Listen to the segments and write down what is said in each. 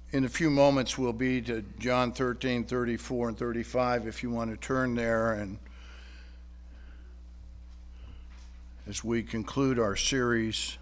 In a few moments, we'll be to John 13, 34, and 35, if you want to turn there, and as we conclude our series.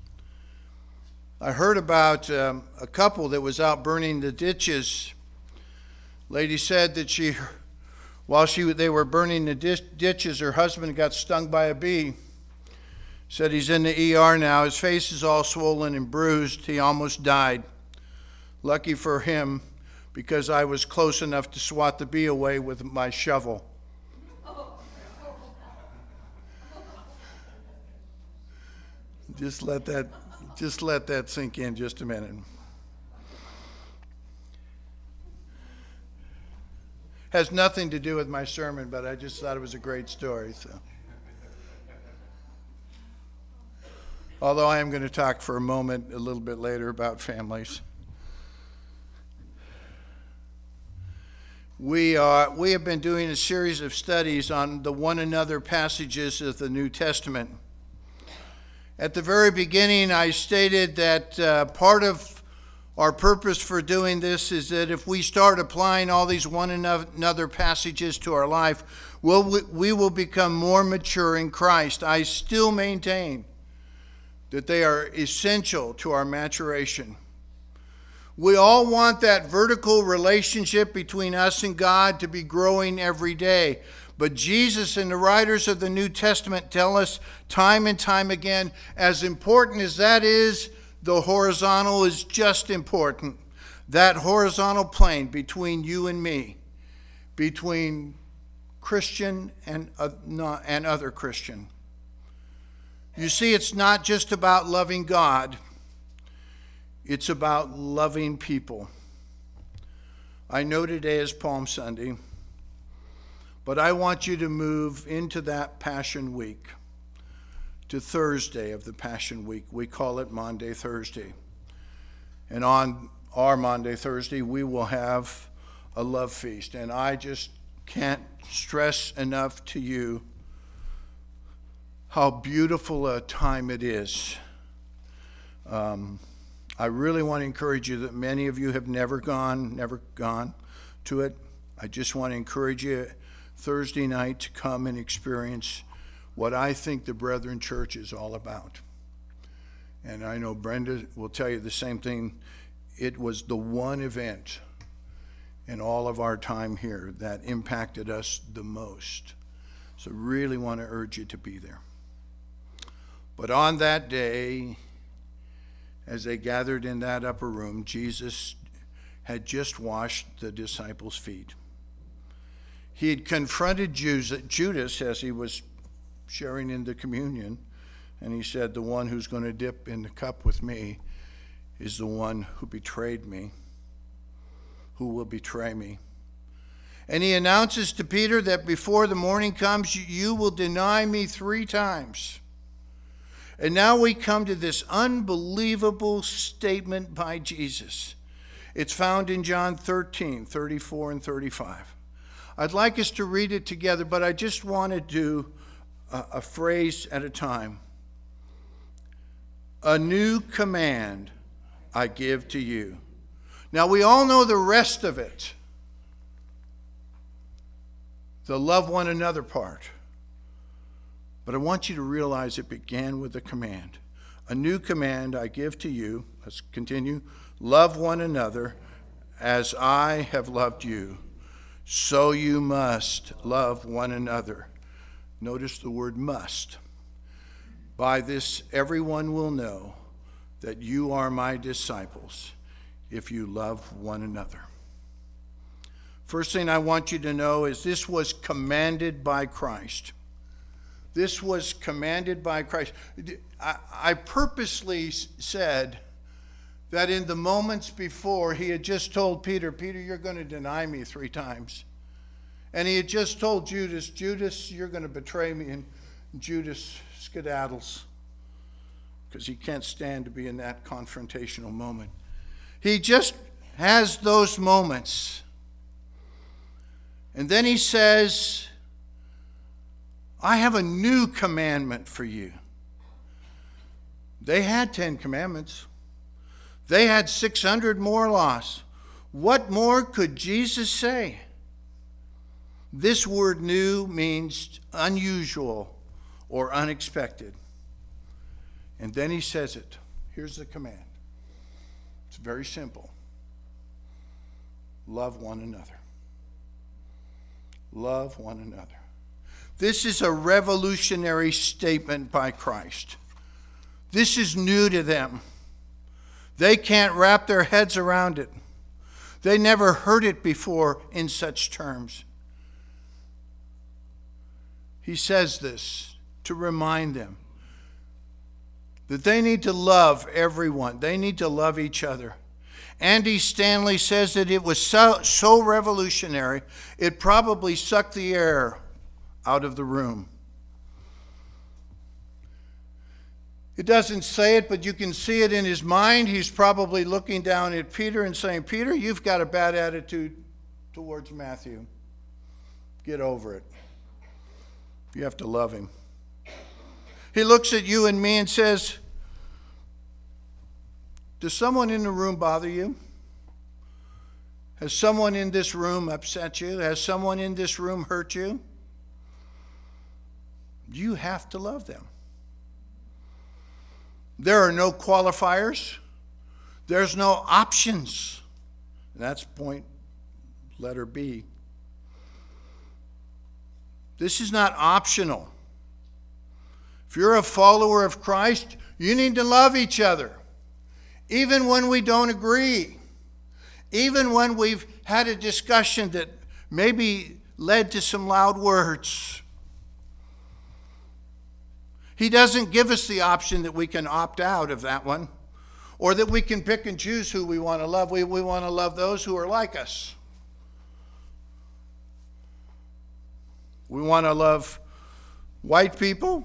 I heard about a couple that was out burning the ditches. Lady said that while they were burning the ditches, her husband got stung by a bee. Said he's in the ER now. His face is all swollen and bruised. He almost died. Lucky for him, because I was close enough to swat the bee away with my shovel. Just let that sink in just a minute. Has nothing to do with my sermon, but I just thought it was a great story. So, although I am going to talk for a moment a little bit later about families. We have been doing a series of studies on the one another passages of the New Testament. At the very beginning, I stated that part of our purpose for doing this is that if we start applying all these one another passages to our life, we will become more mature in Christ. I still maintain that they are essential to our maturation. We all want that vertical relationship between us and God to be growing every day. But Jesus and the writers of the New Testament tell us time and time again, as important as that is, the horizontal is just important. That horizontal plane between you and me, between Christian and other Christian. You see, it's not just about loving God. It's about loving people. I know today is Palm Sunday, but I want you to move into that Passion Week, to Thursday of the Passion Week. We call it Maundy Thursday. And on our Maundy Thursday, we will have a love feast. And I just can't stress enough to you how beautiful a time it is. I really want to encourage you that many of you have never gone to it. I just want to encourage you Thursday night to come and experience what I think the Brethren Church is all about. And I know Brenda will tell you the same thing. It was the one event in all of our time here that impacted us the most. So really want to urge you to be there. But on that day, as they gathered in that upper room, Jesus had just washed the disciples' feet. He had confronted Judas as he was sharing in the communion, and he said, the one who's going to dip in the cup with me is the one who betrayed me, who will betray me. And he announces to Peter that before the morning comes, you will deny me 3 times. And now we come to this unbelievable statement by Jesus. It's found in John 13, 34 and 35. I'd like us to read it together, but I just want to do a phrase at a time. A new command I give to you. Now we all know the rest of it. The love one another part. But I want you to realize it began with a command. A new command I give to you. Let's continue. Love one another as I have loved you. So you must love one another. Notice the word must. By this everyone will know that you are my disciples if you love one another. First thing I want you to know is this was commanded by Christ. This was commanded by Christ. I purposely said that in the moments before, he had just told Peter, you're going to deny me 3 times. And he had just told Judas, you're going to betray me. And Judas skedaddles because he can't stand to be in that confrontational moment. He just has those moments. And then he says, I have a new commandment for you. They had 10 commandments. They had 600 more lost. What more could Jesus say? This word new means unusual or unexpected. And then he says it. Here's the command. It's very simple. Love one another. Love one another. This is a revolutionary statement by Christ. This is new to them. They can't wrap their heads around it. They never heard it before in such terms. He says this to remind them that they need to love everyone. They need to love each other. Andy Stanley says that it was so revolutionary, it probably sucked the air out of the room. It doesn't say it, but you can see it in his mind. He's probably looking down at Peter and saying, Peter, you've got a bad attitude towards Matthew. Get over it. You have to love him. He looks at you and me and says, does someone in the room bother you? Has someone in this room upset you? Has someone in this room hurt you? You have to love them. There are no qualifiers. There's no options. That's point letter B. This is not optional. If you're a follower of Christ, you need to love each other. Even when we don't agree. Even when we've had a discussion that maybe led to some loud words. He doesn't give us the option that we can opt out of that one, or that we can pick and choose who we want to love. We want to love those who are like us. We want to love white people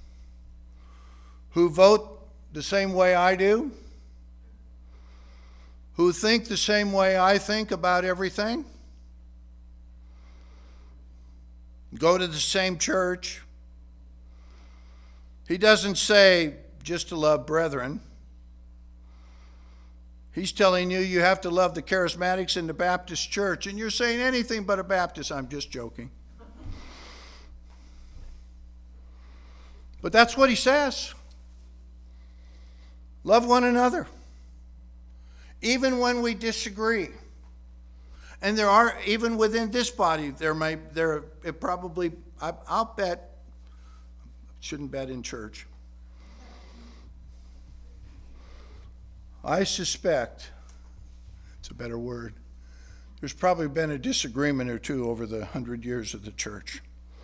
who vote the same way I do, who think the same way I think about everything, go to the same church. He doesn't say just to love brethren. He's telling you you have to love the charismatics in the Baptist church, and you're saying anything but a Baptist. I'm just joking. But that's what he says. Love one another. Even when we disagree. And there are, even within this body, I'll bet, shouldn't bet in church. I suspect, it's a better word, there's probably been a disagreement or two over the 100 years of the church.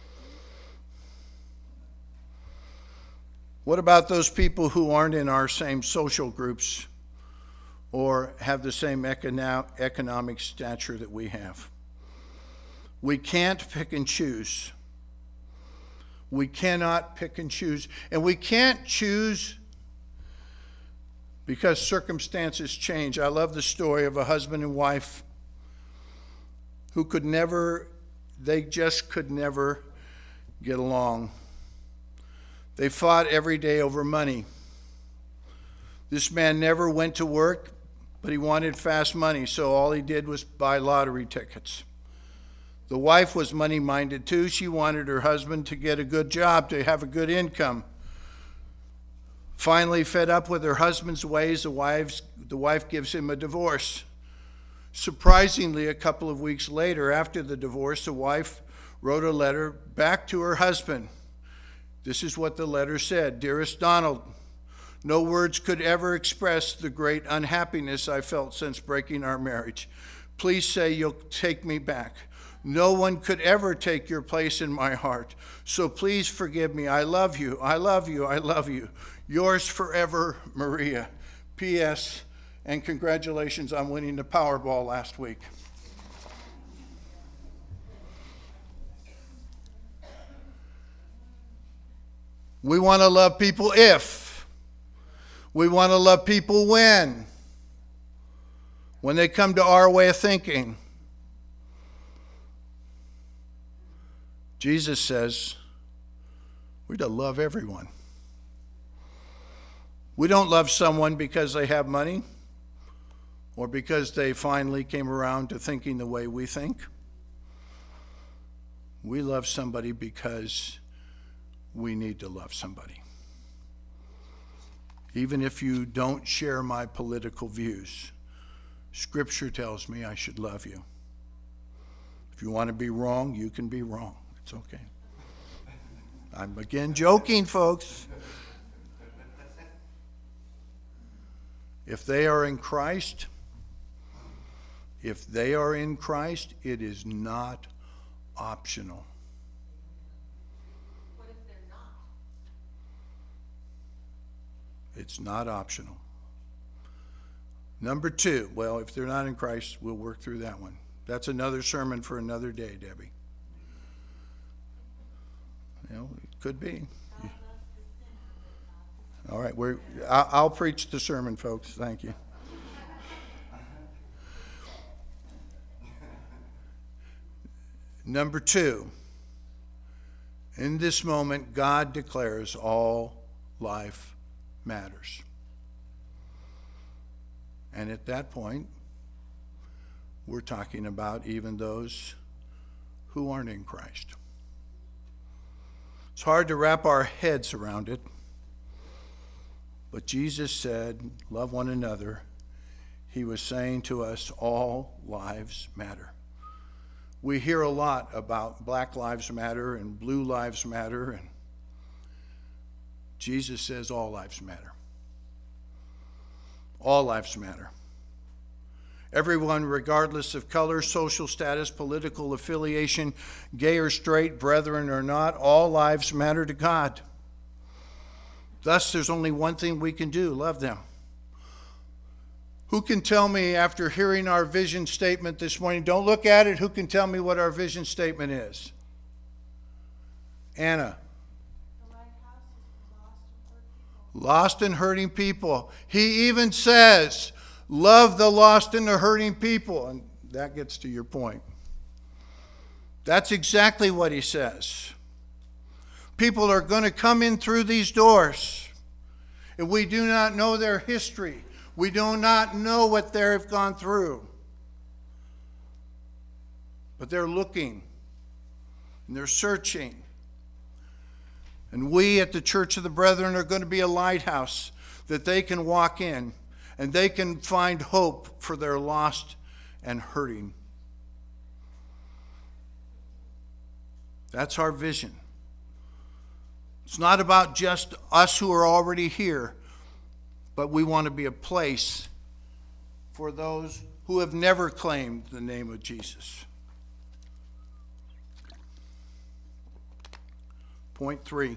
What about those people who aren't in our same social groups or have the same economic stature that we have? We can't pick and choose. We cannot pick and choose. And we can't choose because circumstances change. I love the story of a husband and wife who they just could never get along. They fought every day over money. This man never went to work, but he wanted fast money, so all he did was buy lottery tickets. The wife was money-minded too. She wanted her husband to get a good job, to have a good income. Finally, fed up with her husband's ways, the wife gives him a divorce. Surprisingly, a couple of weeks later, after the divorce, the wife wrote a letter back to her husband. This is what the letter said. Dearest Donald, no words could ever express the great unhappiness I felt since breaking our marriage. Please say you'll take me back. No one could ever take your place in my heart. So please forgive me. I love you. I love you. I love you. Yours forever, Maria. P.S. And congratulations on winning the Powerball last week. We want to love people if. We want to love people when they come to our way of thinking. Jesus says we're to love everyone. We don't love someone because they have money. or because they finally came around to thinking the way we think. We love somebody because we need to love somebody. Even if you don't share my political views, Scripture tells me I should love you. If you want to be wrong, you can be wrong. It's okay. I'm again joking, folks. If they are in Christ, it is not optional. What if they're not? It's not optional. Number two, well, if they're not in Christ, we'll work through that one. That's another sermon for another day, Debbie. It could be. All right, I'll preach the sermon, folks. Thank you. Number two, in this moment, God declares all life matters. And at that point, we're talking about even those who aren't in Christ. It's hard to wrap our heads around it, but Jesus said, love one another. He was saying to us, all lives matter. We hear a lot about Black Lives Matter and Blue Lives Matter, and Jesus says all lives matter. All lives matter. Everyone, regardless of color, social status, political affiliation, gay or straight, brethren or not, all lives matter to God. Thus, there's only one thing we can do, love them. Who can tell me, after hearing our vision statement this morning, don't look at it, who can tell me what our vision statement is? Anna. The lighthouse is for lost and hurt people. Lost and hurting people. He even says, love the lost and the hurting people. And that gets to your point. That's exactly what he says. People are going to come in through these doors, and we do not know their history. We do not know what they have gone through. But they're looking, and they're searching. And we at the Church of the Brethren are going to be a lighthouse that they can walk in, and they can find hope for their lost and hurting. That's our vision. It's not about just us who are already here, but we want to be a place for those who have never claimed the name of Jesus. Point 3.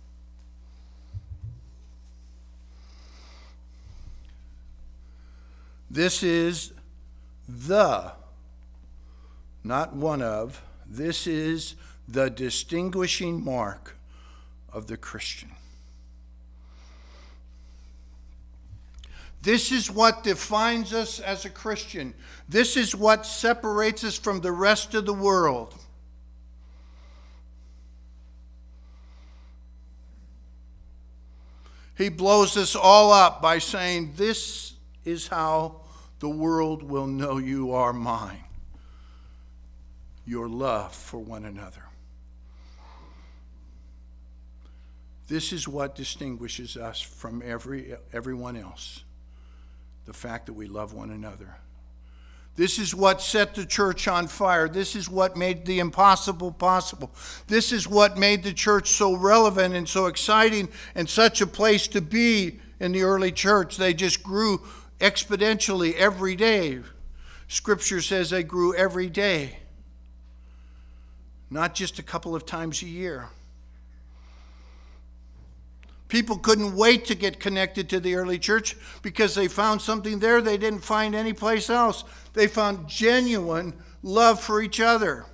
This is not one of, this is the distinguishing mark of the Christian. This is what defines us as a Christian. This is what separates us from the rest of the world. He blows us all up by saying, this is how the world will know you are mine. Your love for one another. This is what distinguishes us from everyone else. The fact that we love one another. This is what set the church on fire. This is what made the impossible possible. This is what made the church so relevant and so exciting and such a place to be in the early church. They just grew exponentially every day. Scripture says they grew every day, not just a couple of times a year. People couldn't wait to get connected to the early church because they found something there they didn't find anyplace else. They found genuine love for each other.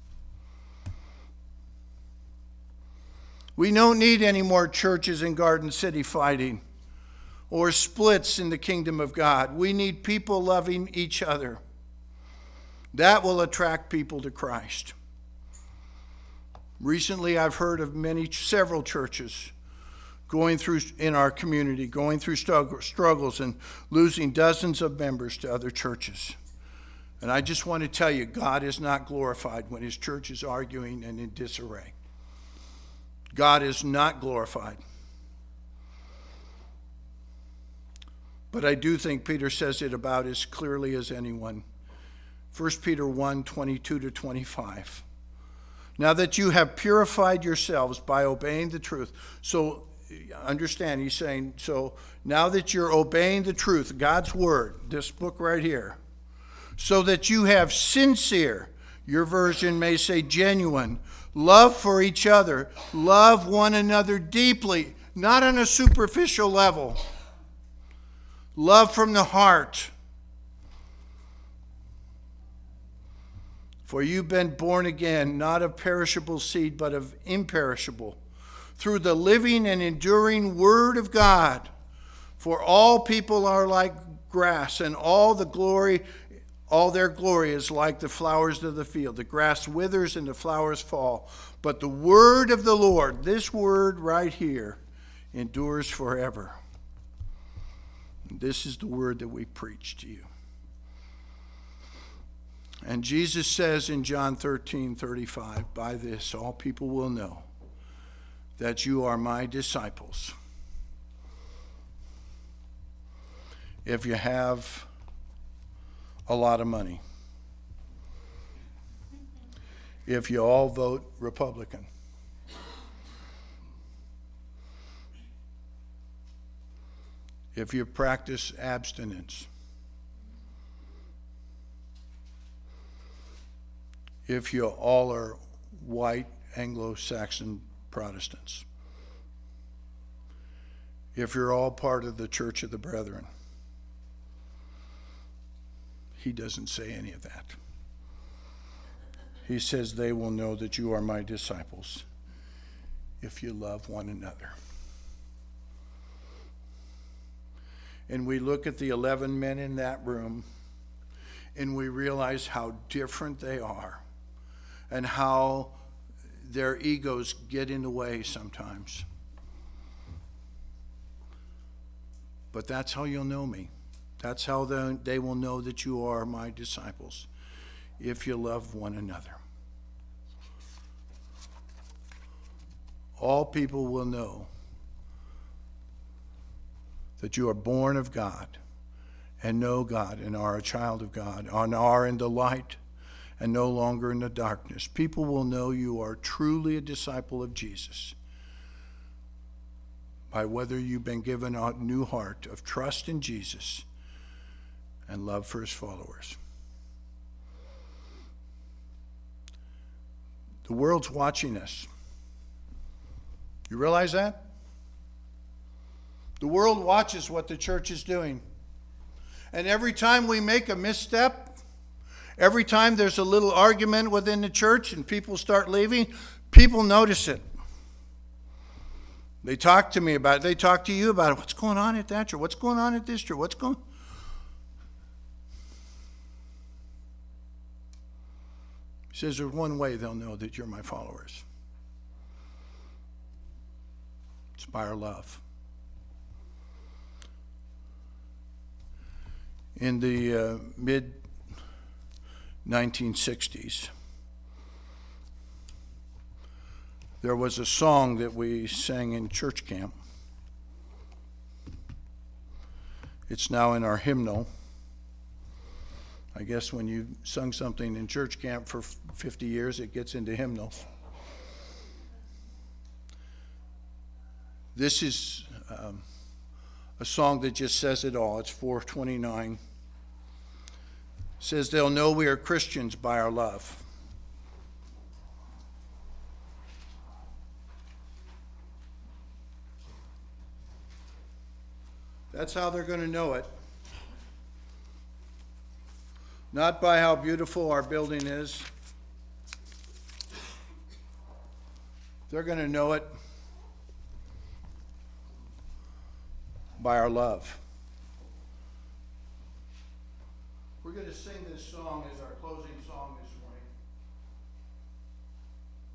We don't need any more churches in Garden City fighting or splits in the kingdom of God. We need people loving each other. That will attract people to Christ. Recently, I've heard of several churches going through in our community, going through struggles and losing dozens of members to other churches. And I just want to tell you, God is not glorified when his church is arguing and in disarray. God is not glorified. But I do think Peter says it about as clearly as anyone. 1 Peter 1, 22 to 25. Now that you have purified yourselves by obeying the truth. So understand, he's saying, so now that you're obeying the truth, God's word, this book right here, so that you have sincere, your version may say genuine, love for each other, love one another deeply, not on a superficial level. Love from the heart. For you've been born again, not of perishable seed, but of imperishable, through the living and enduring word of God. For all people are like grass, and all their glory is like the flowers of the field. The grass withers and the flowers fall. But the word of the Lord, this word right here, endures forever. This is the word that we preach to you. And Jesus says in John 13:35, by this all people will know that you are my disciples, if you have a lot of money, if you all vote Republican, if you practice abstinence, if you all are white Anglo-Saxon Protestants, if you're all part of the Church of the Brethren. He doesn't say any of that. He says they will know that you are my disciples if you love one another. And we look at the 11 men in that room and we realize how different they are and how their egos get in the way sometimes. But that's how you'll know me. That's how they will know that you are my disciples, if you love one another. All people will know that you are born of God and know God and are a child of God and are in the light and no longer in the darkness. People will know you are truly a disciple of Jesus by whether you've been given a new heart of trust in Jesus and love for his followers. The world's watching us. You realize that? The world watches what the church is doing. And every time we make a misstep, every time there's a little argument within the church and people start leaving, people notice it. They talk to me about it. They talk to you about it. What's going on at that church? What's going on at this church? What's going on? He says there's one way they'll know that you're my followers. It's by our love. In the mid-1960s, there was a song that we sang in church camp. It's now in our hymnal. I guess when you sung something in church camp for 50 years, it gets into hymnals. This is a song that just says it all. It's 429. It says, they'll know we are Christians by our love. That's how they're going to know it. Not by how beautiful our building is. They're going to know it by our love. We're going to sing this song as our closing song this morning.